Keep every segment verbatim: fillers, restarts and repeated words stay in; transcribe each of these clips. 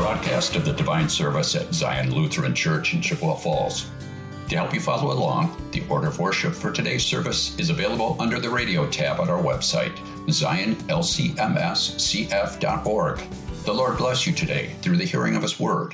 broadcast of the Divine Service at Zion Lutheran Church in Chippewa Falls. To help you follow along, the order of worship for today's service is available under the radio tab on our website, zion l c m s c f dot org. The Lord bless you today through the hearing of His Word.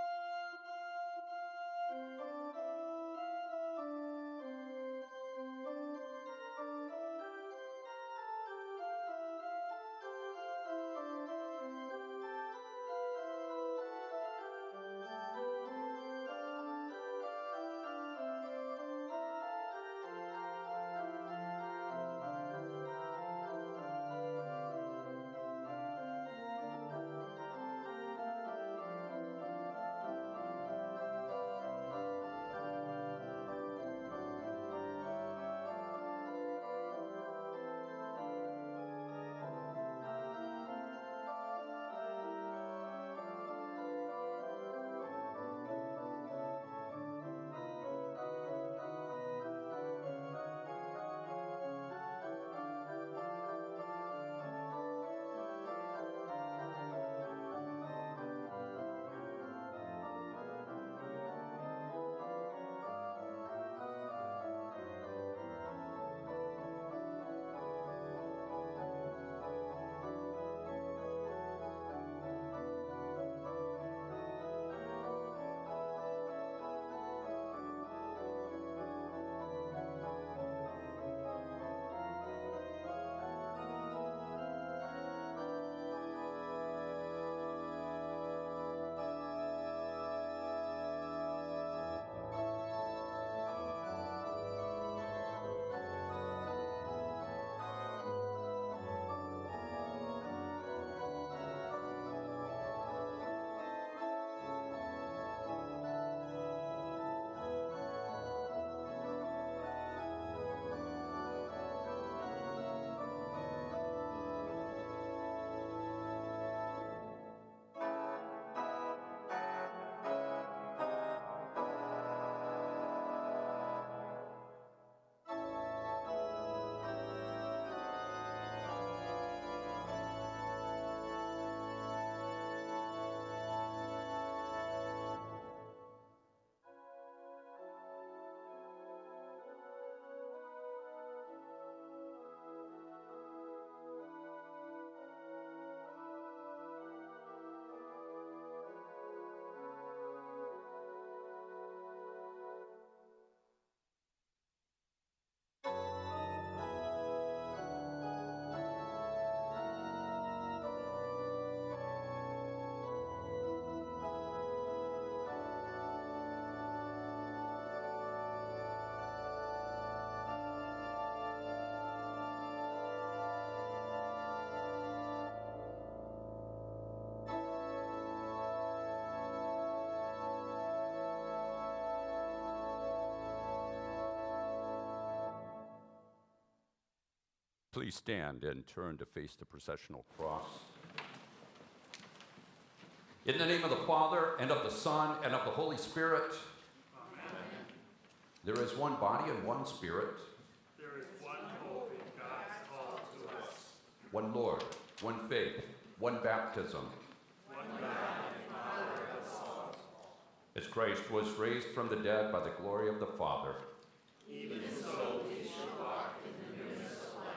Please stand and turn to face the processional cross. In the name of the Father, and of the Son, and of the Holy Spirit. Amen. There is one body and one Spirit. There is one hope in God's call to us. One Lord, one faith, one baptism. One God and Father of us all. As Christ was raised from the dead by the glory of the Father, Even so we shall walk in the newness of life.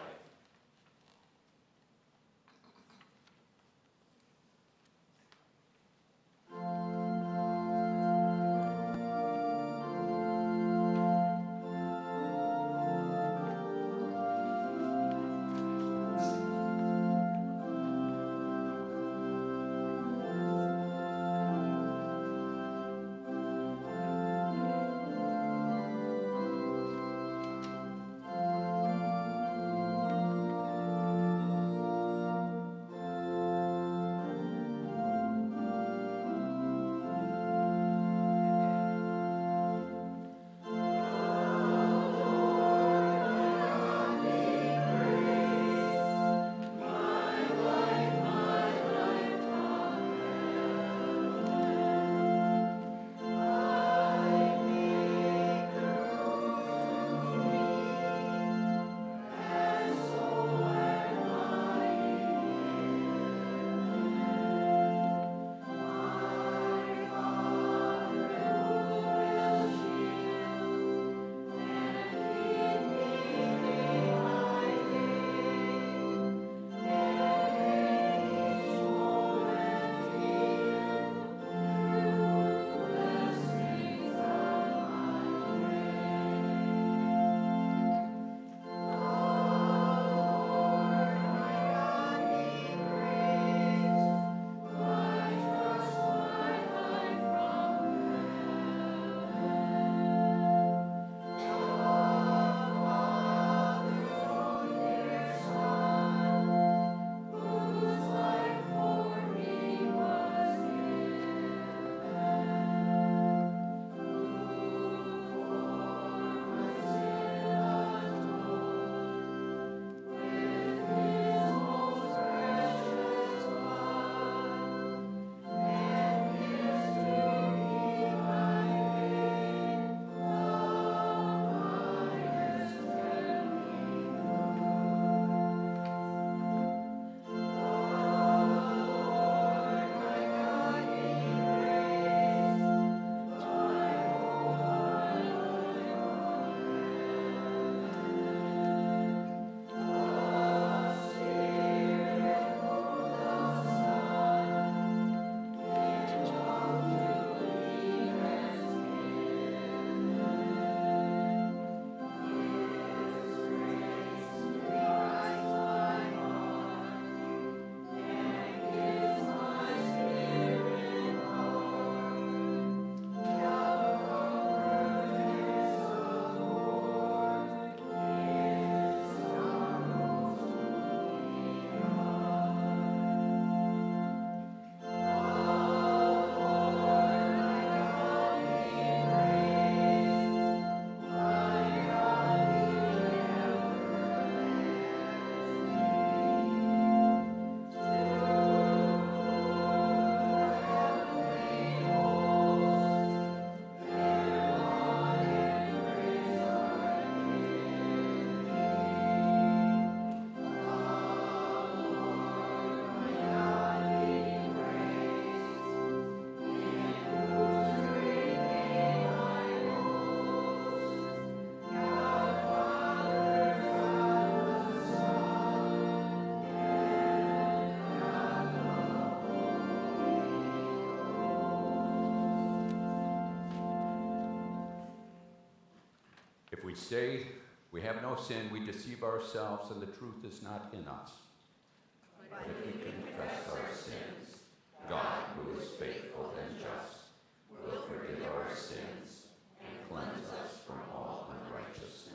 we say we have no sin, we deceive ourselves, and the truth is not in us. But if we confess our sins, God, who is faithful and just, will forgive our sins and cleanse us from all unrighteousness.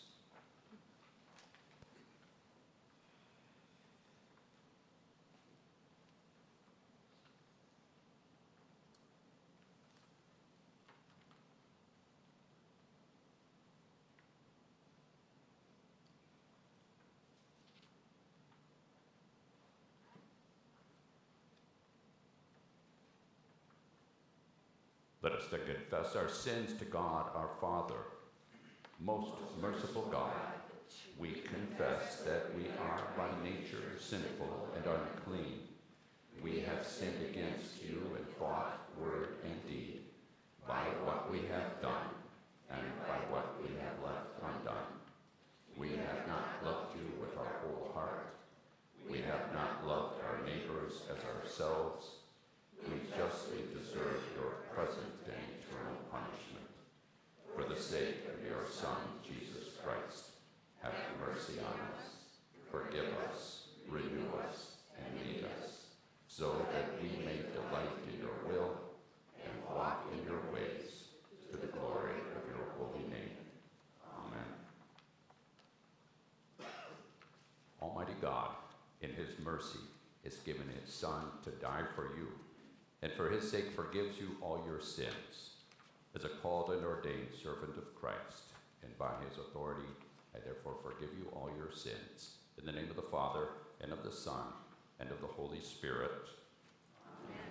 Let us then confess our sins to God our Father. Most merciful God, we confess that we are by nature sinful and unclean. We have sinned against you in thought, word, and deed, by what we have done and by what we have left undone. We have not loved you with our whole heart. We have not loved our neighbors as ourselves. We justly deserve your present and eternal punishment. For the sake of your Son, Jesus Christ, have mercy on us, forgive us, renew us, and lead us, so that we may delight in your will and walk in your ways, to the glory of your holy name. Amen. Almighty God, in his mercy, has given his Son to die for you, and for his sake forgives you all your sins. As a called and ordained servant of Christ, and by his authority, I therefore forgive you all your sins. In the name of the Father, and of the Son, and of the Holy Spirit. Amen.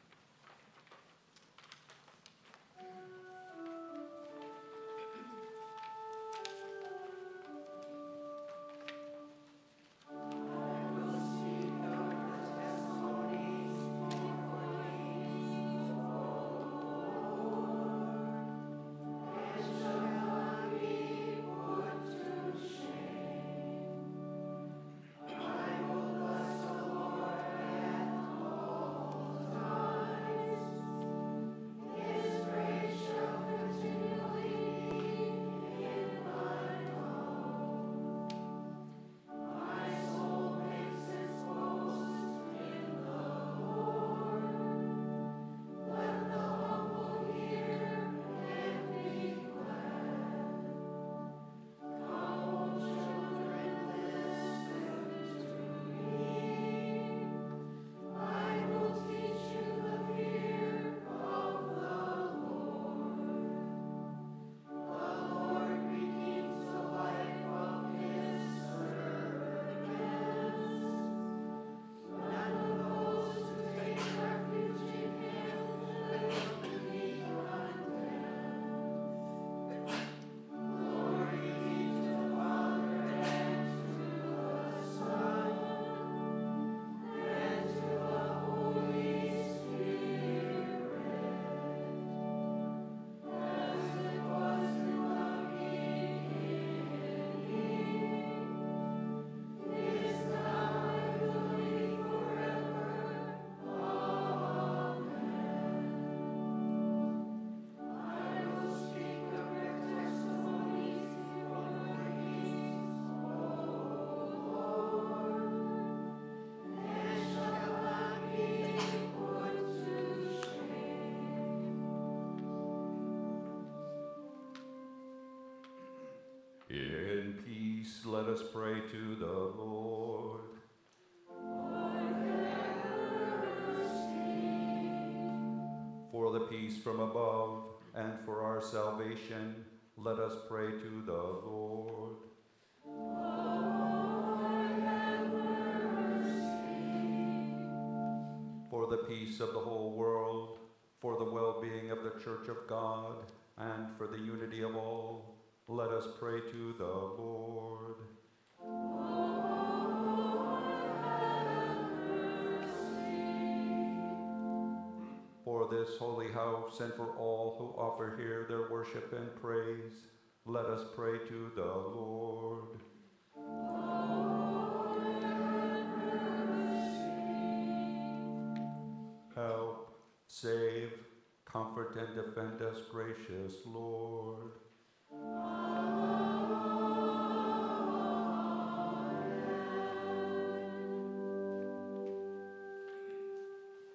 In peace, let us pray to the Lord. Lord, have mercy. For the peace from above and for our salvation, let us pray to the Lord. Lord, have mercy. For the peace of the whole world, for the well-being of the Church of God, and for the unity of all, let us pray to the Lord. Lord, have mercy. For this holy house and for all who offer here their worship and praise, let us pray to the Lord. Lord, have mercy. Help, save, comfort, and defend us, gracious Lord. Amen.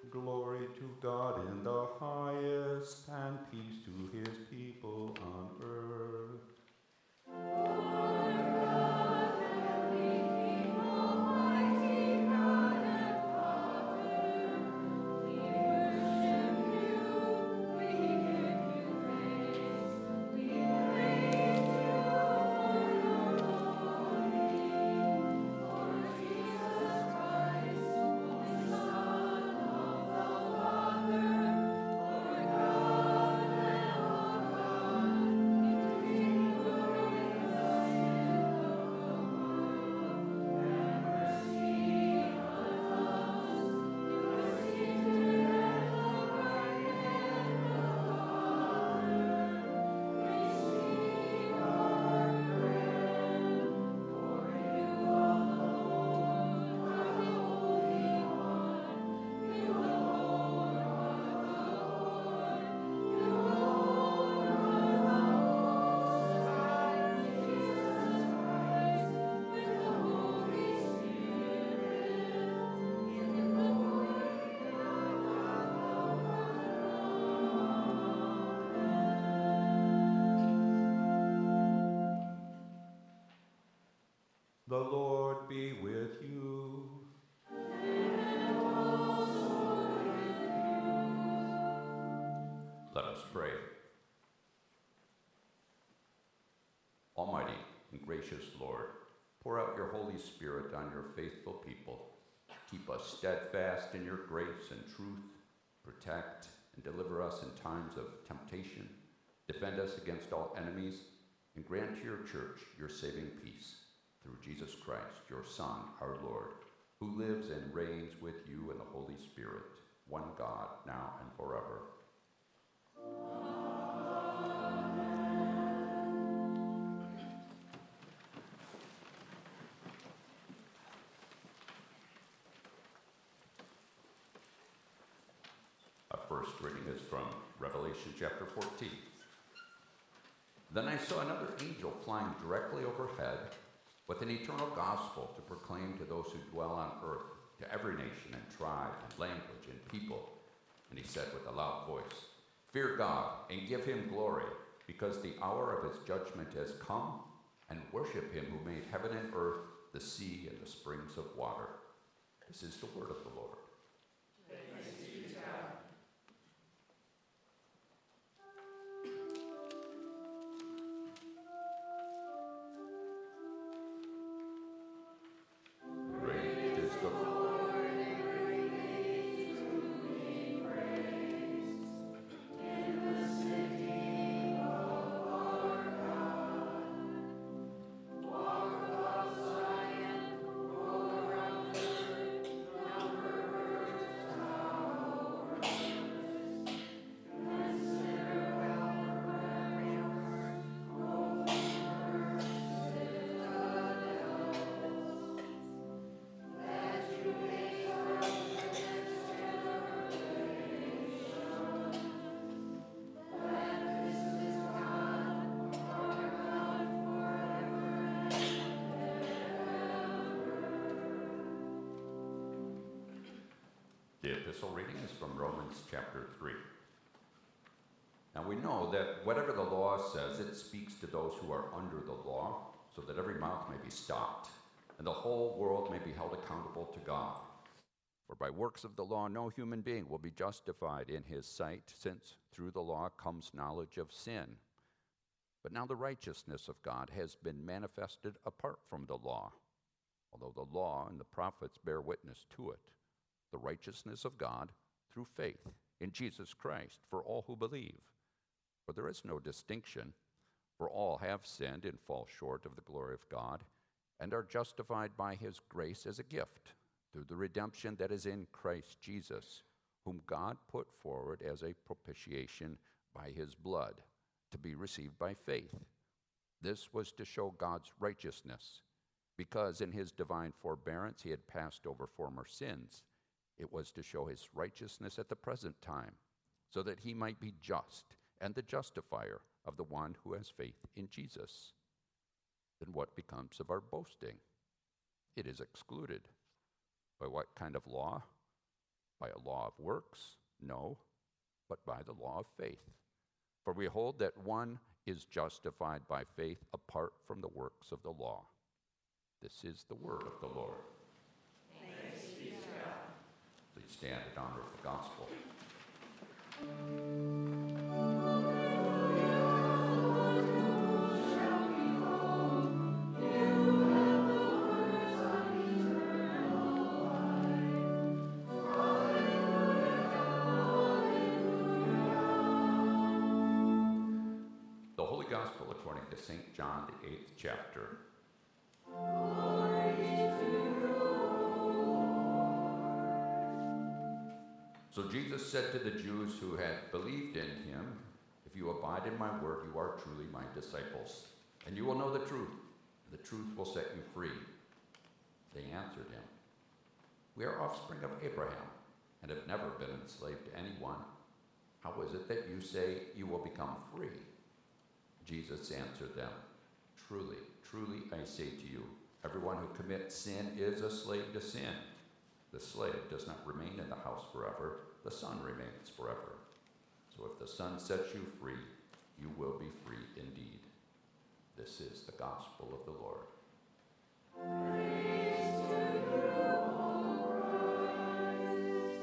Glory to God in the highest, and peace to his people on earth. The Lord be with you. And also with you. Let us pray. Almighty and gracious Lord, pour out your Holy Spirit on your faithful people. Keep us steadfast in your grace and truth. Protect and deliver us in times of temptation. Defend us against all enemies, and grant to your church your saving peace. Through Jesus Christ, your Son, our Lord, who lives and reigns with you in the Holy Spirit, one God, now and forever. Our first reading is from Revelation chapter fourteen. Then I saw another angel flying directly overhead, with an eternal gospel to proclaim to those who dwell on earth, to every nation and tribe and language and people. And he said with a loud voice, "Fear God and give him glory, because the hour of his judgment has come, and worship him who made heaven and earth, the sea and the springs of water." This is the word of the Lord. Thanks be to God. The epistle reading is from Romans chapter three. Now we know that whatever the law says, it speaks to those who are under the law, so that every mouth may be stopped, and the whole world may be held accountable to God. For by works of the law no human being will be justified in his sight, since through the law comes knowledge of sin. But now the righteousness of God has been manifested apart from the law, although the law and the prophets bear witness to it. The righteousness of God through faith in Jesus Christ for all who believe. For there is no distinction, for all have sinned and fall short of the glory of God, and are justified by his grace as a gift, through the redemption that is in Christ Jesus, whom God put forward as a propitiation by his blood, to be received by faith. This was to show God's righteousness, because in his divine forbearance he had passed over former sins. It was to show his righteousness at the present time, so that he might be just and the justifier of the one who has faith in Jesus. Then what becomes of our boasting? It is excluded. By what kind of law? By a law of works? No, but by the law of faith. For we hold that one is justified by faith apart from the works of the law. This is the word of the Lord. Thanks be to God. Please stand in honor of the gospel. The Holy Gospel according to Saint John, the eighth chapter. So Jesus said to the Jews who had believed in him, "If you abide in my word, you are truly my disciples, and you will know the truth, and the truth will set you free." They answered him, "We are offspring of Abraham, and have never been enslaved to anyone. How is it that you say you will become free?" Jesus answered them, "Truly, truly I say to you, everyone who commits sin is a slave to sin. The slave does not remain in the house forever, the son remains forever. So if the Son sets you free, you will be free indeed." This is the gospel of the Lord. Praise to you, O Christ.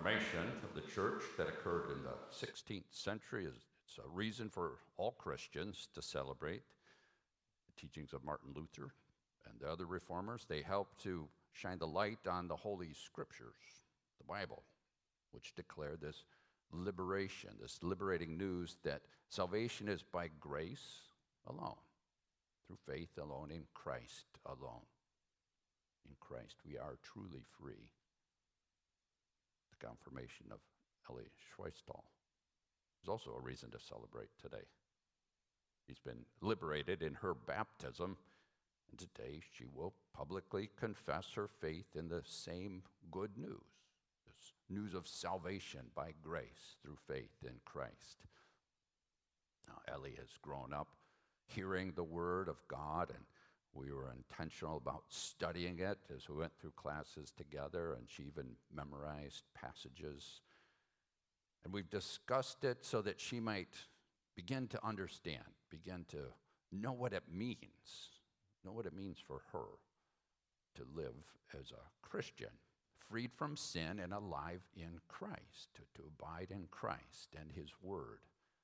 Reformation of the church that occurred in the sixteenth century is it's a reason for all Christians to celebrate the teachings of Martin Luther and the other reformers. They helped to shine the light on the Holy Scriptures, the Bible, which declare this liberation, this liberating news that salvation is by grace alone, through faith alone, in Christ alone. In Christ we are truly free. The confirmation of Ellie Schweistal is also a reason to celebrate today. She's been liberated in her baptism, and today she will publicly confess her faith in the same good news, this news of salvation by grace through faith in Christ. Now, Ellie has grown up hearing the Word of God, and we were intentional about studying it as we went through classes together, and she even memorized passages. And we've discussed it so that she might begin to understand, begin to know what it means, know what it means for her to live as a Christian, freed from sin and alive in Christ, to, to abide in Christ and His Word.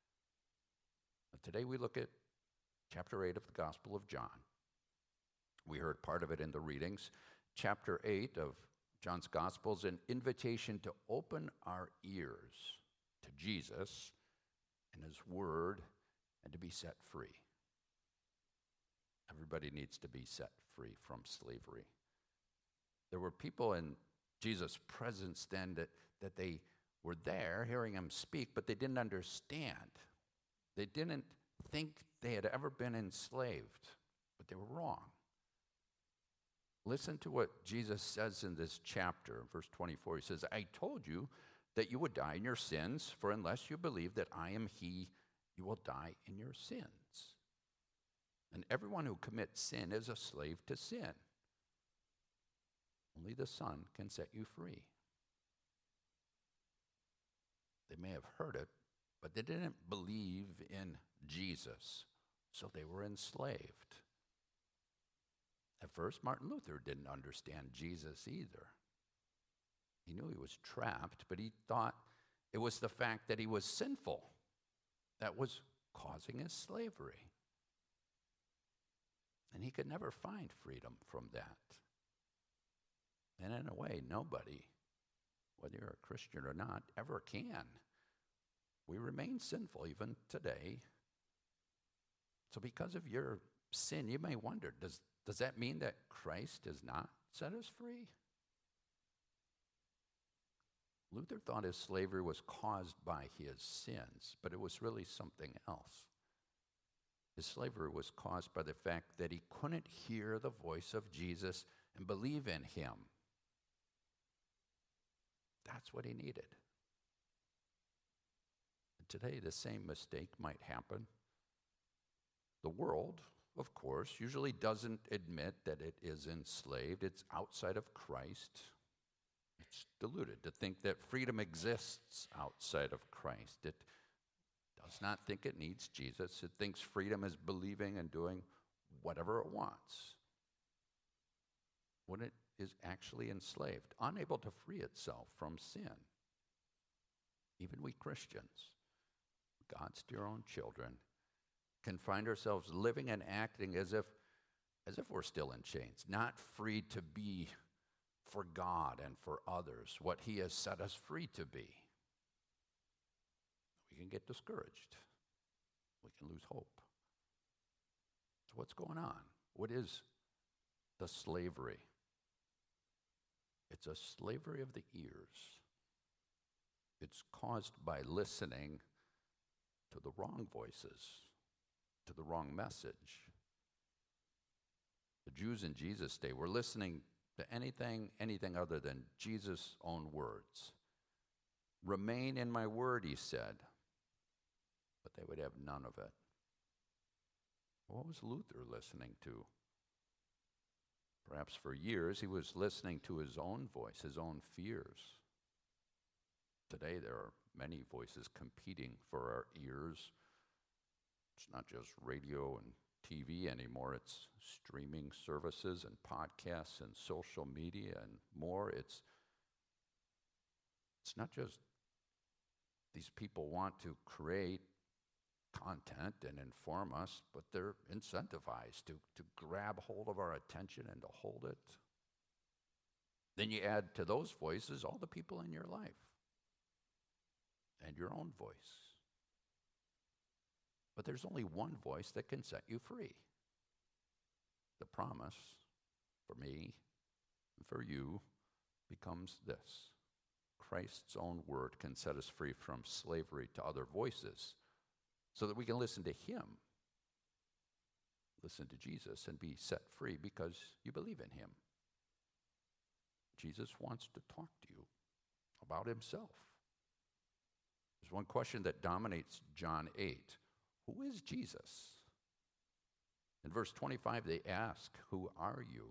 But today we look at chapter eight of the Gospel of John. We heard part of it in the readings. Chapter eight of John's Gospel is an invitation to open our ears to Jesus and His Word and to be set free. Everybody needs to be set free from slavery. There were people in Jesus' presence then that, that they were there hearing Him speak, but they didn't understand. They didn't think they had ever been enslaved, but they were wrong. Listen to what Jesus says in this chapter, verse twenty-four. He says, I told you that you would die in your sins, for unless you believe that I am He, you will die in your sins. And everyone who commits sin is a slave to sin. Only the Son can set you free. They may have heard it, but they didn't believe in Jesus, so they were enslaved. At first, Martin Luther didn't understand Jesus either. He knew he was trapped, but he thought it was the fact that he was sinful that was causing his slavery. And he could never find freedom from that. And in a way, nobody, whether you're a Christian or not, ever can. We remain sinful even today. So because of your sin, you may wonder, does, does that mean that Christ has not set us free? Luther thought his slavery was caused by his sins, but it was really something else. His slavery was caused by the fact that he couldn't hear the voice of Jesus and believe in Him. That's what he needed. And today, the same mistake might happen. The world, of course, usually doesn't admit that it is enslaved. It's outside of Christ. It's deluded to think that freedom exists outside of Christ. It does not think it needs Jesus. It thinks freedom is believing and doing whatever it wants, when it is actually enslaved, unable to free itself from sin. Even we Christians, God's dear own children, can find ourselves living and acting as if, as if we're still in chains, not free to be for God and for others what He has set us free to be. We can get discouraged. We can lose hope. So what's going on? What is the slavery? It's a slavery of the ears. It's caused by listening to the wrong voices, to the wrong message. The Jews in Jesus' day were listening to anything, anything other than Jesus' own words. Remain in my word, He said, but they would have none of it. What was Luther listening to? Perhaps for years he was listening to his own voice, his own fears. Today there are many voices competing for our ears. It's not just radio and T V anymore. It's streaming services and podcasts and social media and more. It's It's not just these people want to create content and inform us, but they're incentivized to, to grab hold of our attention and to hold it. Then you add to those voices all the people in your life and your own voice. But there's only one voice that can set you free. The promise for me and for you becomes this: Christ's own word can set us free from slavery to other voices so that we can listen to him, listen to Jesus, and be set free because you believe in him. Jesus wants to talk to you about himself. There's one question that dominates John eight. Who is Jesus? In verse twenty-five, they ask, who are you?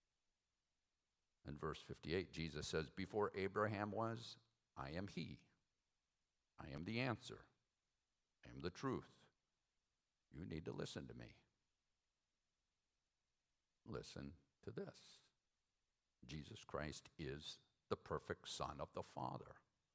In verse fifty-eight, Jesus says, before Abraham was, I am he. I am the answer. I am the truth. You need to listen to me. Listen to this. Jesus Christ is the perfect Son of the Father.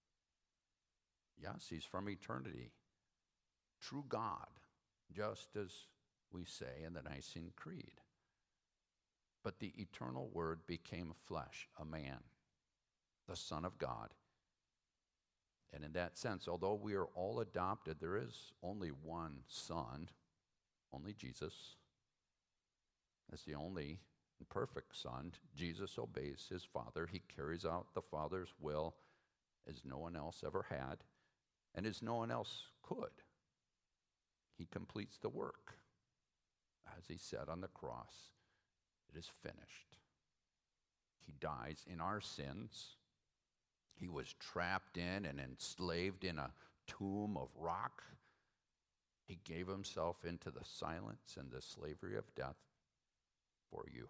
Yes, he's from eternity. True God, just as we say in the Nicene Creed. But the eternal Word became flesh, a man, the Son of God. And in that sense, although we are all adopted, there is only one Son, only Jesus. As the only and perfect Son, Jesus obeys his Father. He carries out the Father's will as no one else ever had, and as no one else could. He completes the work. As he said on the cross, it is finished. He dies in our sins. He was trapped in and enslaved in a tomb of rock. He gave himself into the silence and the slavery of death for you.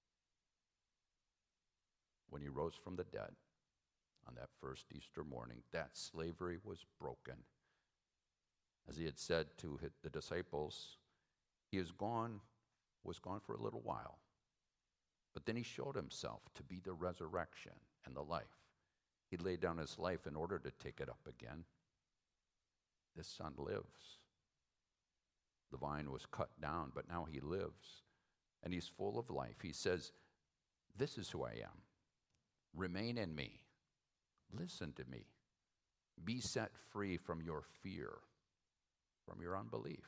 When he rose from the dead on that first Easter morning, that slavery was broken. As he had said to the disciples, he is gone, was gone for a little while. But then he showed himself to be the resurrection and the life. He laid down his life in order to take it up again. This Son lives. The vine was cut down, but now he lives. And he's full of life. He says, this is who I am. Remain in me. Listen to me. Be set free from your fear, from your unbelief.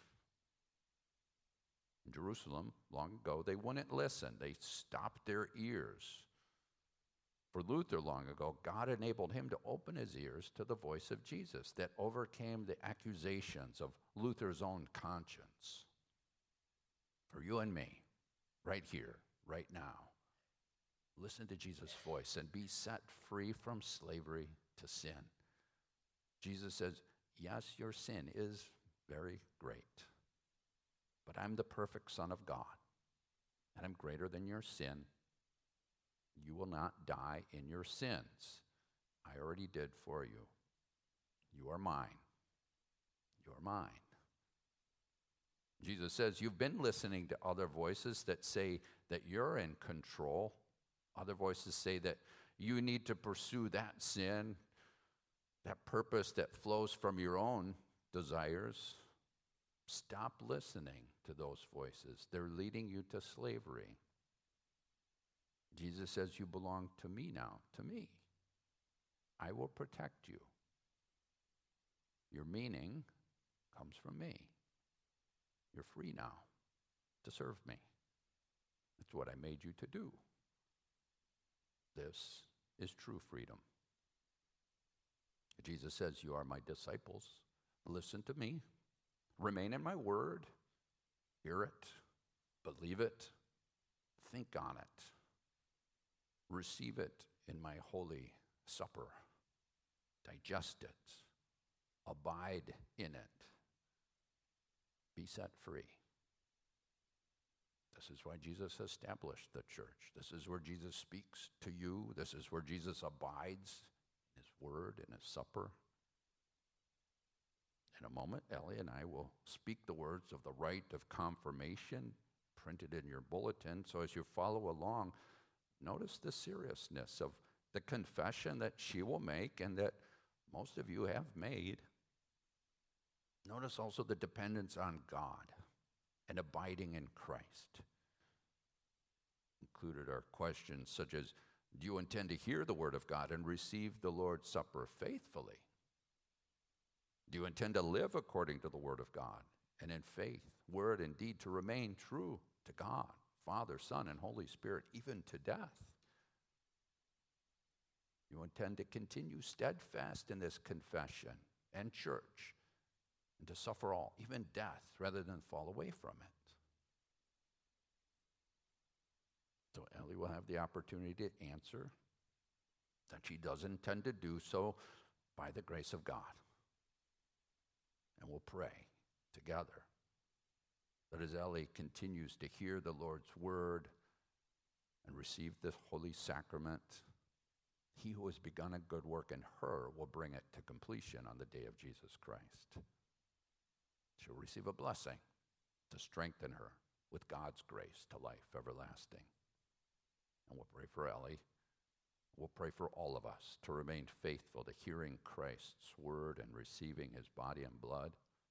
In Jerusalem, long ago, they wouldn't listen. They stopped their ears. For Luther, long ago, God enabled him to open his ears to the voice of Jesus that overcame the accusations of Luther's own conscience. For you and me, right here, right now, listen to Jesus' voice and be set free from slavery to sin. Jesus says, yes, your sin is very great, but I'm the perfect Son of God, and I'm greater than your sin. You will not die in your sins. I already did for you. You are mine. You are mine. Jesus says, you've been listening to other voices that say that you're in control. Other voices say that you need to pursue that sin, that purpose that flows from your own desires. Stop listening to those voices. They're leading you to slavery. Jesus says, you belong to me now, to me. I will protect you. Your meaning comes from me. You're free now to serve me. That's what I made you to do. This is true freedom. Jesus says, you are my disciples. Listen to me. Remain in my word. Hear it. Believe it. Think on it. Receive it in my holy supper. Digest it. Abide in it. Be set free. This is why Jesus established the church. This is where Jesus speaks to you. This is where Jesus abides in his word, in his supper. In a moment, Ellie and I will speak the words of the rite of confirmation printed in your bulletin. So as you follow along, notice the seriousness of the confession that she will make and that most of you have made. Notice also the dependence on God and abiding in Christ. Included are questions such as, do you intend to hear the word of God and receive the Lord's Supper faithfully? Do you intend to live according to the word of God and in faith, word, and deed to remain true to God, Father, Son, and Holy Spirit, even to death? You intend to continue steadfast in this confession and church and to suffer all, even death, rather than fall away from it. So Ellie will have the opportunity to answer that she does intend to do so by the grace of God. And we'll pray together that as Ellie continues to hear the Lord's word and receive the holy sacrament, he who has begun a good work in her will bring it to completion on the day of Jesus Christ. She'll receive a blessing to strengthen her with God's grace to life everlasting. And we'll pray for Ellie. We'll pray for all of us to remain faithful to hearing Christ's word and receiving his body and blood.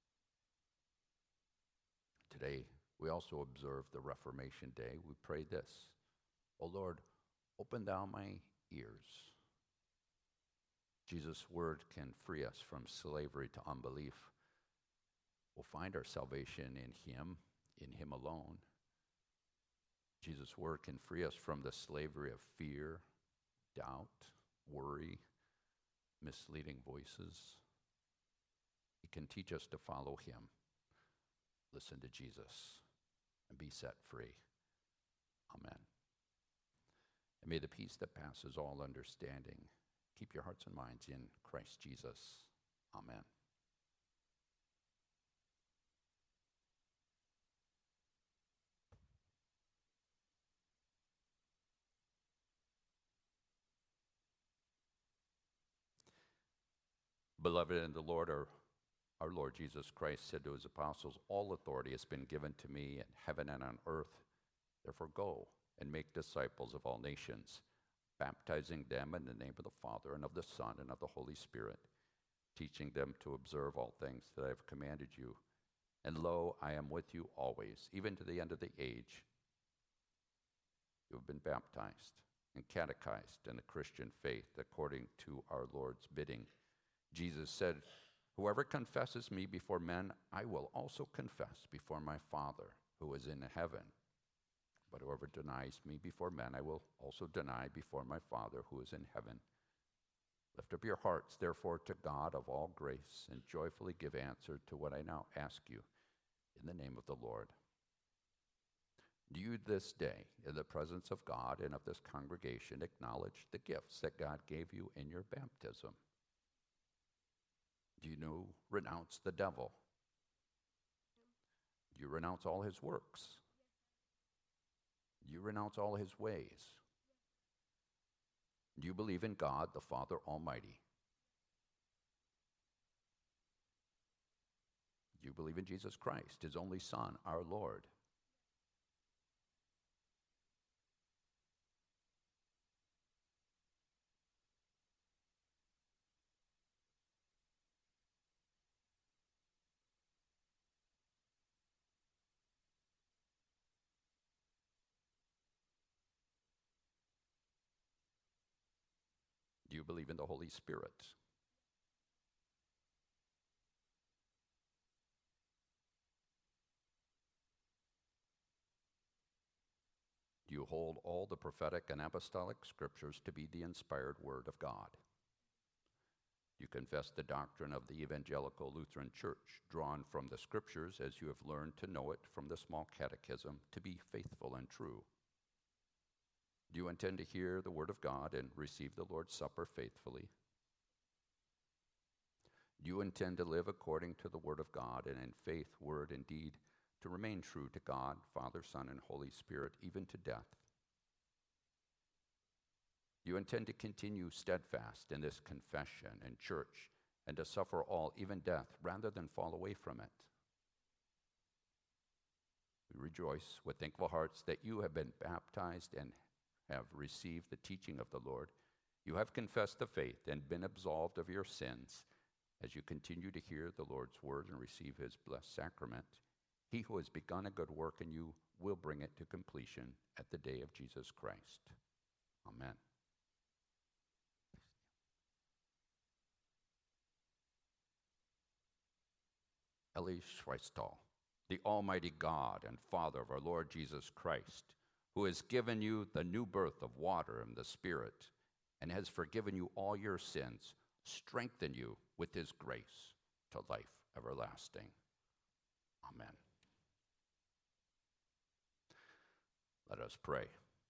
Today, we also observe the Reformation Day. We pray this, O Lord, open thou my ears. Jesus' word can free us from slavery to unbelief. We'll find our salvation in him, in him alone. Jesus' word can free us from the slavery of fear, doubt, worry, misleading voices. He can teach us to follow him, listen to Jesus, and be set free. Amen. And may the peace that passes all understanding keep your hearts and minds in Christ Jesus. Amen. Beloved in the Lord, our, our Lord Jesus Christ said to his apostles, all authority has been given to me in heaven and on earth. Therefore go and make disciples of all nations, baptizing them in the name of the Father and of the Son and of the Holy Spirit, teaching them to observe all things that I have commanded you. And lo, I am with you always, even to the end of the age. You have been baptized and catechized in the Christian faith according to our Lord's bidding. Jesus said, whoever confesses me before men, I will also confess before my Father who is in heaven. But whoever denies me before men, I will also deny before my Father who is in heaven. Lift up your hearts, therefore, to God of all grace, and joyfully give answer to what I now ask you in the name of the Lord. Do you this day, in the presence of God and of this congregation, acknowledge the gifts that God gave you in your baptism? Do you know, renounce the devil? Do you renounce all his works? Do you renounce all his ways? Do you believe in God, the Father Almighty? Do you believe in Jesus Christ, his only Son, our Lord? Do you believe in the Holy Spirit? Do you hold all the prophetic and apostolic scriptures to be the inspired word of God? Do you confess the doctrine of the Evangelical Lutheran Church, drawn from the scriptures as you have learned to know it from the small catechism, to be faithful and true? Do you intend to hear the word of God and receive the Lord's Supper faithfully? Do you intend to live according to the word of God and in faith, word, and deed, to remain true to God, Father, Son, and Holy Spirit, even to death? Do you intend to continue steadfast in this confession and church and to suffer all, even death, rather than fall away from it? We rejoice with thankful hearts that you have been baptized and have received the teaching of the Lord, you have confessed the faith and been absolved of your sins. As you continue to hear the Lord's word and receive his blessed sacrament, he who has begun a good work in you will bring it to completion at the day of Jesus Christ. Amen. Eli Schweistal, the Almighty God and Father of our Lord Jesus Christ, who has given you the new birth of water and the Spirit, and has forgiven you all your sins, strengthen you with his grace to life everlasting. Amen. Let us pray.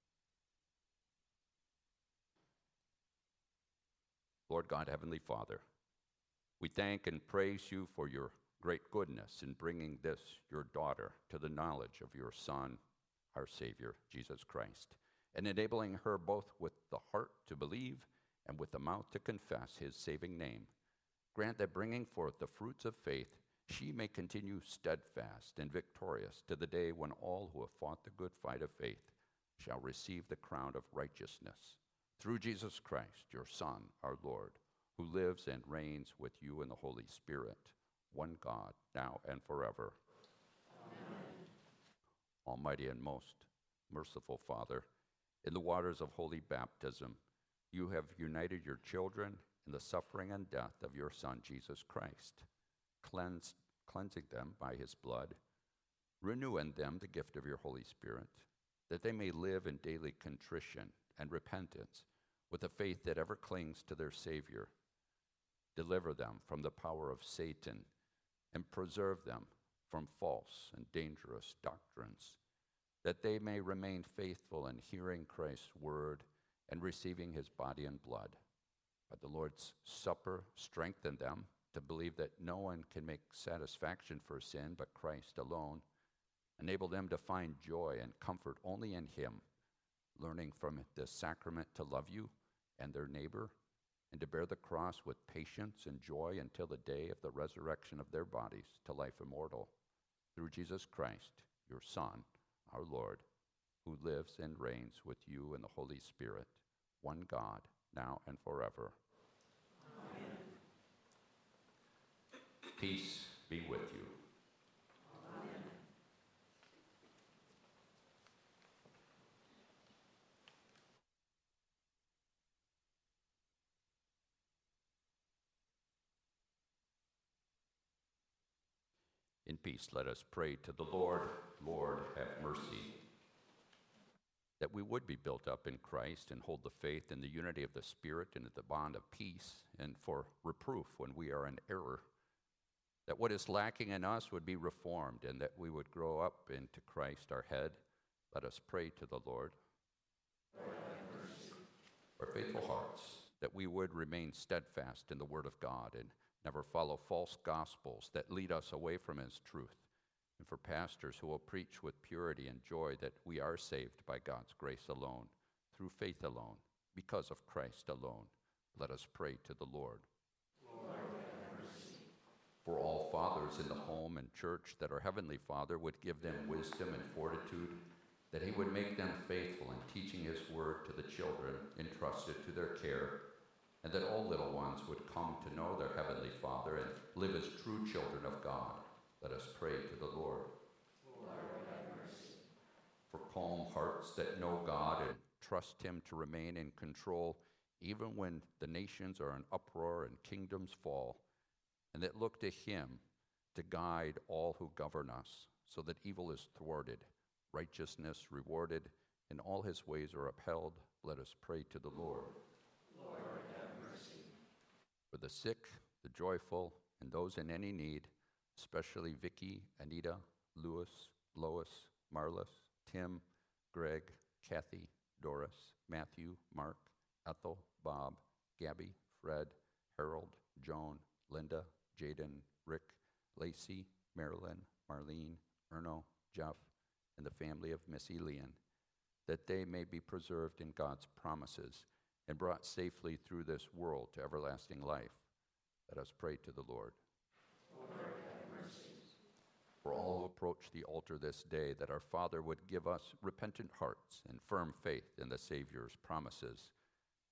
Lord God, Heavenly Father, we thank and praise you for your great goodness in bringing this, your daughter, to the knowledge of your Son, our Savior, Jesus Christ, and enabling her both with the heart to believe and with the mouth to confess his saving name. Grant that bringing forth the fruits of faith, she may continue steadfast and victorious to the day when all who have fought the good fight of faith shall receive the crown of righteousness. Through Jesus Christ, your Son, our Lord, who lives and reigns with you in the Holy Spirit, one God, now and forever. Amen. Almighty and most merciful Father, in the waters of holy baptism, you have united your children in the suffering and death of your Son, Jesus Christ, cleansed, cleansing them by his blood, renew in them the gift of your Holy Spirit, that they may live in daily contrition and repentance with a faith that ever clings to their Savior. Deliver them from the power of Satan and preserve them from false and dangerous doctrines, that they may remain faithful in hearing Christ's word and receiving his body and blood. By the Lord's Supper, strengthen them to believe that no one can make satisfaction for sin but Christ alone. Enable them to find joy and comfort only in him, learning from this sacrament to love you and their neighbor, and to bear the cross with patience and joy until the day of the resurrection of their bodies to life immortal. Through Jesus Christ, your Son, our Lord, who lives and reigns with you in the Holy Spirit, one God, now and forever. Amen. Peace be with you. Amen. In peace, let us pray to the Lord. Lord, have mercy. That we would be built up in Christ and hold the faith in the unity of the Spirit and in the bond of peace, and for reproof when we are in error. That what is lacking in us would be reformed, and that we would grow up into Christ our head. Let us pray to the Lord. Lord, have mercy. Our faithful hearts, that we would remain steadfast in the Word of God and never follow false gospels that lead us away from his truth. And for pastors who will preach with purity and joy that we are saved by God's grace alone, through faith alone, because of Christ alone, let us pray to the Lord. Lord, have mercy. For all fathers in the home and church, that our Heavenly Father would give them wisdom and fortitude, that he would make them faithful in teaching his word to the children entrusted to their care, and that all little ones would come to know their Heavenly Father and live as true children of God. Let us pray to the Lord. Lord, have mercy. For calm hearts that know God and trust him to remain in control, even when the nations are in uproar and kingdoms fall, and that look to him to guide all who govern us, so that evil is thwarted, righteousness rewarded, and all his ways are upheld. Let us pray to the Lord. Lord, have mercy. For the sick, the joyful, and those in any need, especially Vicky, Anita, Louis, Lois, Marlis, Tim, Greg, Kathy, Doris, Matthew, Mark, Ethel, Bob, Gabby, Fred, Harold, Joan, Linda, Jaden, Rick, Lacey, Marilyn, Marlene, Erno, Jeff, and the family of Miss Elian, that they may be preserved in God's promises and brought safely through this world to everlasting life. Let us pray to the Lord. Lord, have mercy. For all who approach the altar this day, that our Father would give us repentant hearts and firm faith in the Savior's promises,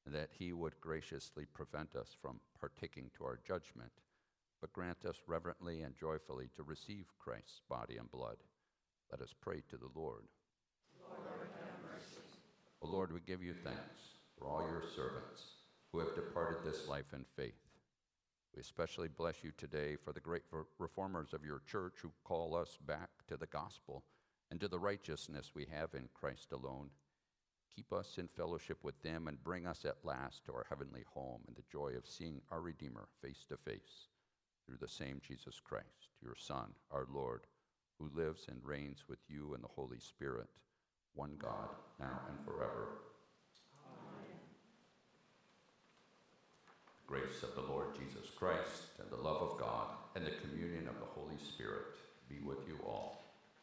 and that he would graciously prevent us from partaking to our judgment, but grant us reverently and joyfully to receive Christ's body and blood. Let us pray to the Lord. Lord, have mercy. O Lord, we give you thanks for all your servants who have departed this life in faith. We especially bless you today for the great reformers of your church who call us back to the gospel and to the righteousness we have in Christ alone. Keep us in fellowship with them and bring us at last to our heavenly home and the joy of seeing our Redeemer face to face through the same Jesus Christ, your Son, our Lord, who lives and reigns with you in the Holy Spirit, one God, now and forever. Amen. The grace of the Lord Jesus Christ and the love of God and the communion of the Holy Spirit be with you all.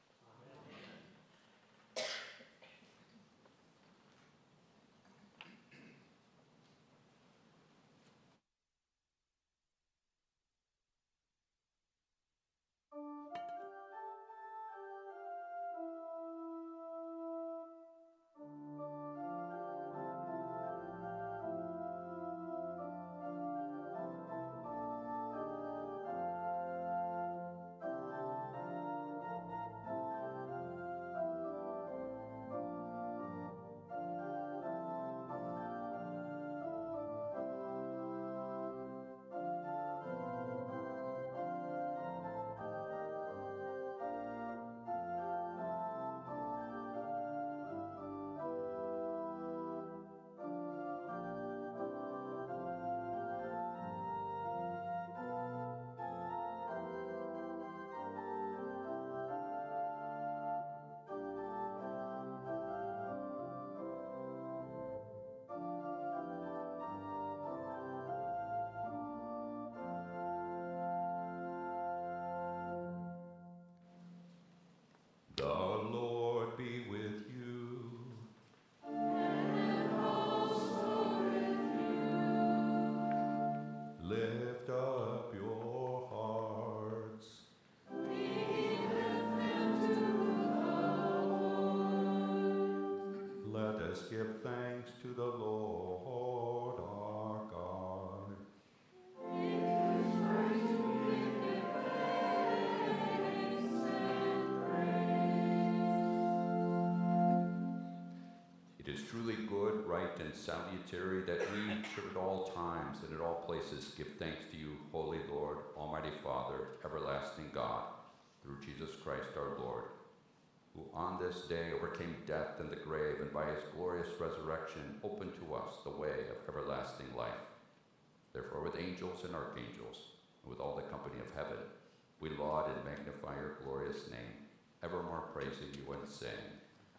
The Lord be with you. And also with you. Lift up your hearts. We lift them to the Lord. Let us give thanks to the Lord our God. It is right to give him thanks and praise. It is truly good, right, and salutary that we should at all times and at all places give thanks to you, Holy Lord, Almighty Father, everlasting God, through Jesus Christ our Lord, who on this day overcame death and the grave, and by his glorious resurrection opened to us the way of everlasting life. Therefore, with angels and archangels, and with all the company of heaven, we laud and magnify your glorious name, evermore praising you and saying,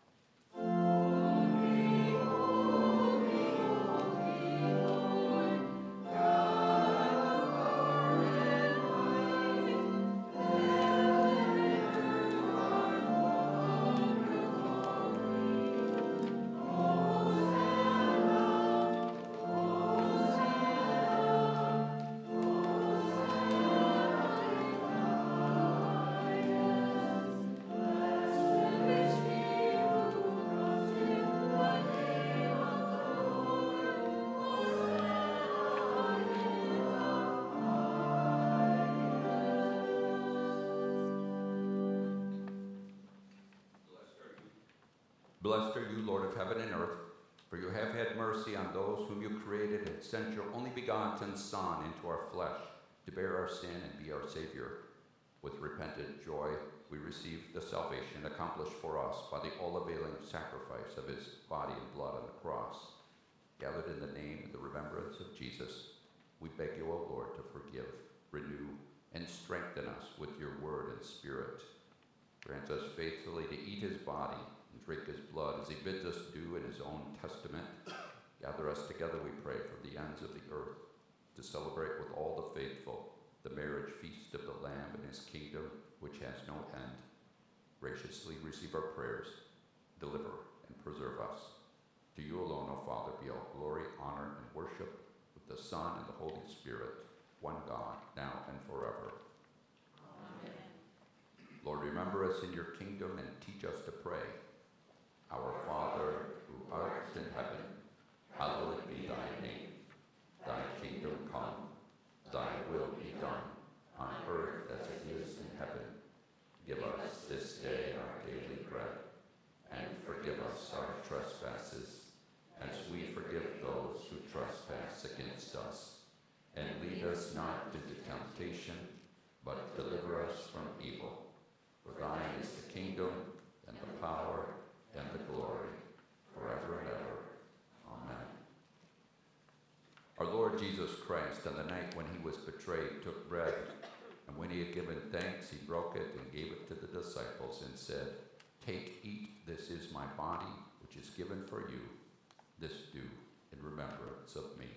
Blessed are you, Lord of heaven and earth, for you have had mercy on those whom you created and sent your only begotten Son into our flesh to bear our sin and be our Savior. With repentant joy, we receive the salvation accomplished for us by the all-availing sacrifice of his body and blood on the cross. Gathered in the name and the remembrance of Jesus, we beg you, O Lord, to forgive, renew, and strengthen us with your word and spirit. Grant us faithfully to eat his body and drink his blood as he bids us do in his own testament. Gather us together, we pray, from the ends of the earth to celebrate with all the faithful the marriage feast of the Lamb and his kingdom, which has no end. Graciously receive our prayers, deliver and preserve us. To you alone, O Father, be all glory, honor, and worship with the Son and the Holy Spirit, one God, now and forever. Amen. Lord, remember us in your kingdom and teach us to pray. Our Father, who art in heaven, hallowed be thy trespasses, as we forgive those who trespass against us. And lead us not into temptation, but deliver us from evil. For thine is the kingdom, and the power, and the glory, forever and ever. Amen. Our Lord Jesus Christ, on the night when he was betrayed, took bread, and when he had given thanks, he broke it and gave it to the disciples and said, "Take, eat, this is my body, which is given for you. This do in remembrance of me."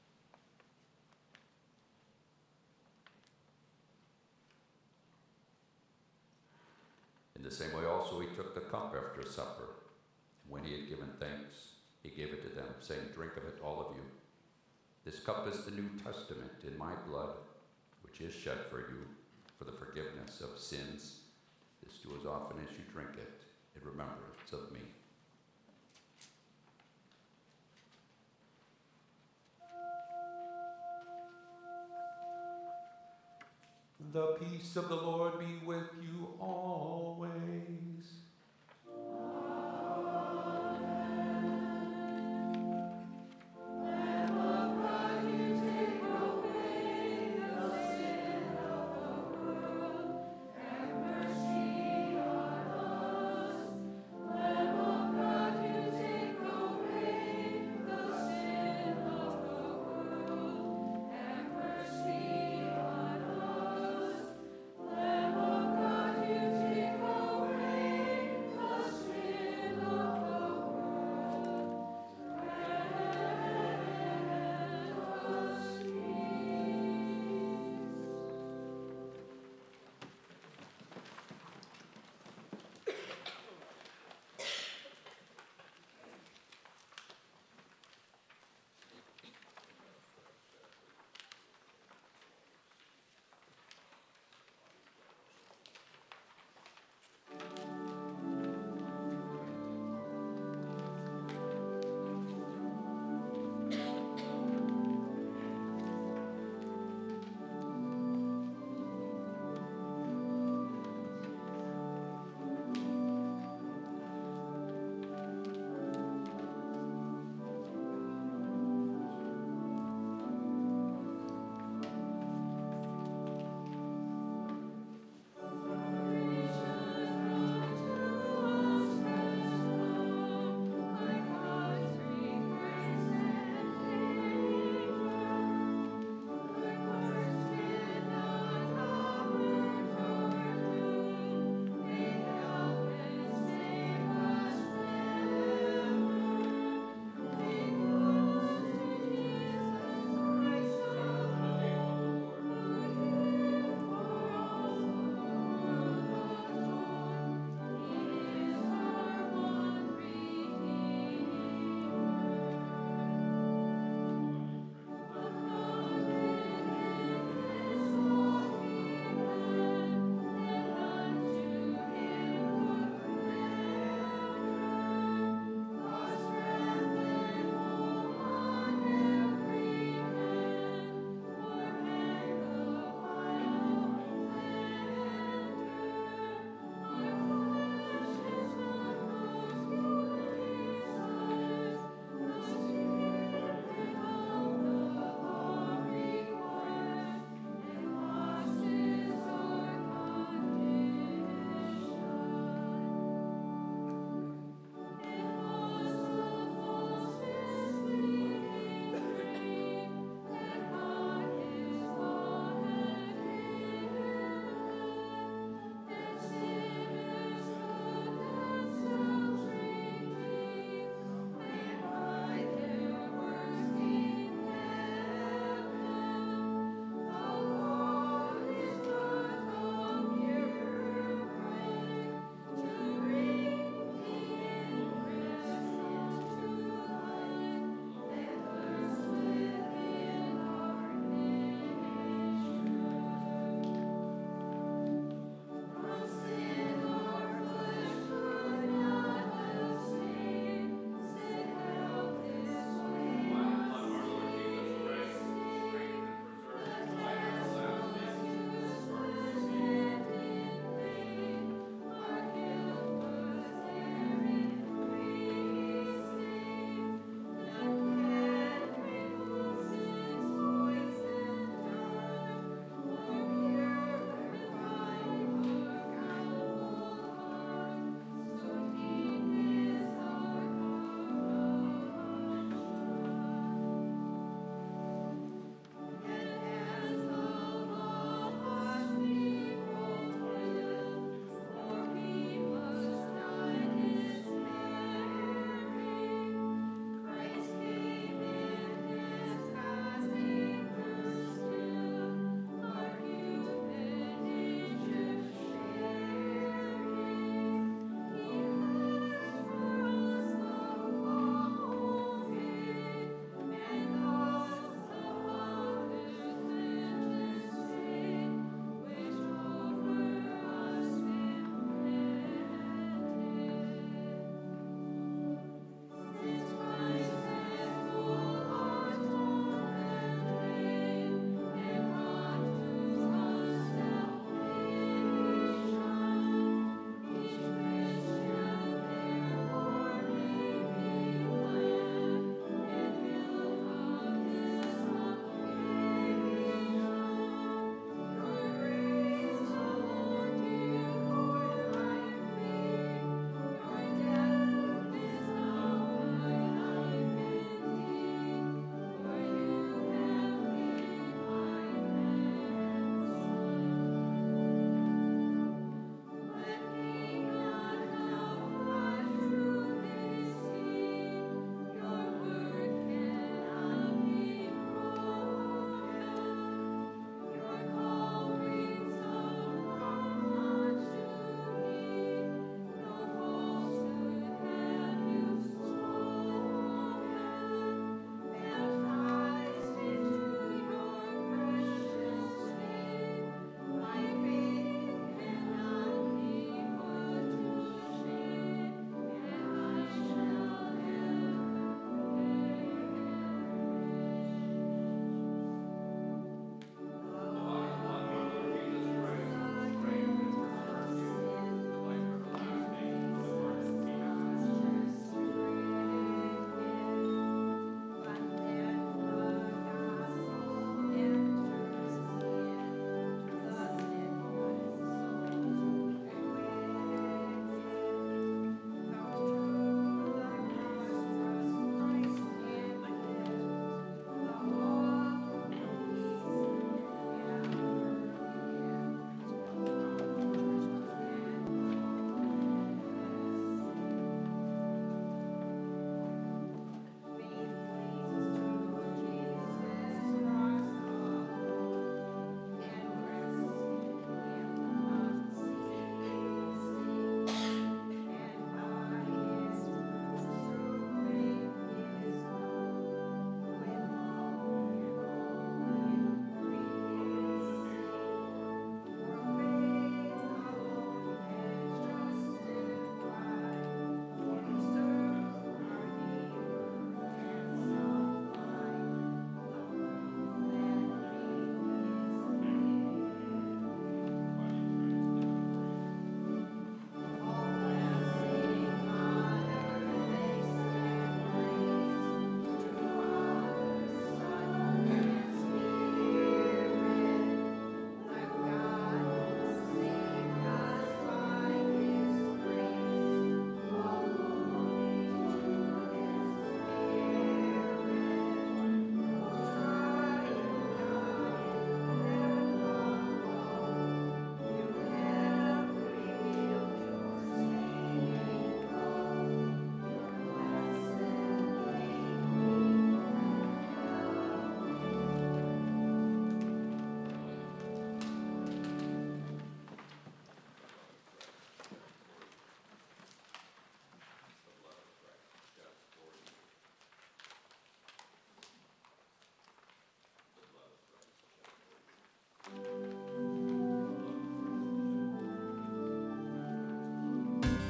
In the same way also he took the cup after supper. When he had given thanks, he gave it to them, saying, "Drink of it, all of you. This cup is the New Testament in my blood, which is shed for you for the forgiveness of sins. This do as often as you drink it in remembrance of me." The peace of the Lord be with you always. Lamb of God, you take away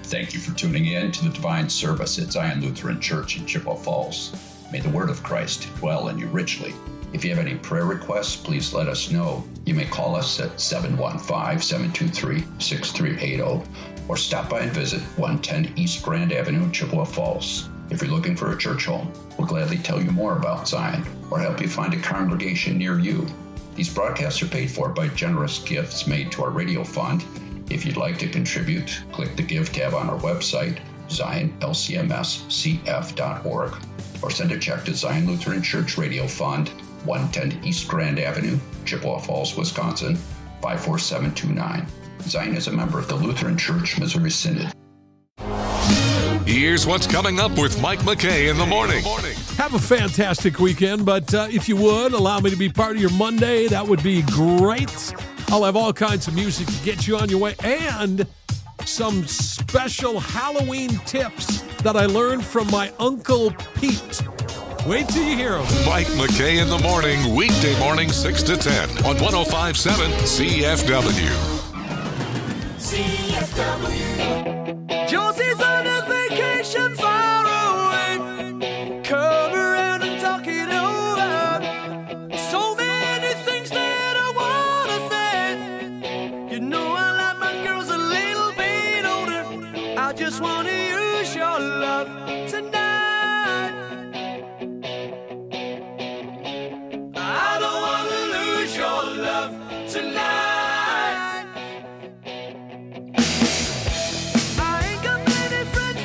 Thank you for tuning in to the Divine Service at Zion Lutheran Church in Chippewa Falls. May the word of Christ dwell in you richly. If you have any prayer requests, please let us know. You may call us at seven one five, seven two three, six three eight zero or stop by and visit one ten East Grand Avenue, Chippewa Falls. If you're looking for a church home, we'll gladly tell you more about Zion or help you find a congregation near you. These broadcasts are paid for by generous gifts made to our radio fund. If you'd like to contribute, click the Give tab on our website, zion l c m s c f dot org, or send a check to Zion Lutheran Church Radio Fund, one ten East Grand Avenue, Chippewa Falls, Wisconsin, five four seven two nine. Zion is a member of the Lutheran Church Missouri Synod. Here's what's coming up with Mike McKay in the morning. Have a fantastic weekend, but uh, if you would, allow me to be part of your Monday. That would be great. I'll have all kinds of music to get you on your way and some special Halloween tips that I learned from my Uncle Pete. Wait till you hear them. Mike McKay in the morning, weekday morning, six to ten on one oh five point seven C F W. C F W. Josie's on a vacation far away. Come around and talk it over. So many things that I want to say. You know I like my girls a little bit older. I just want to use your love tonight.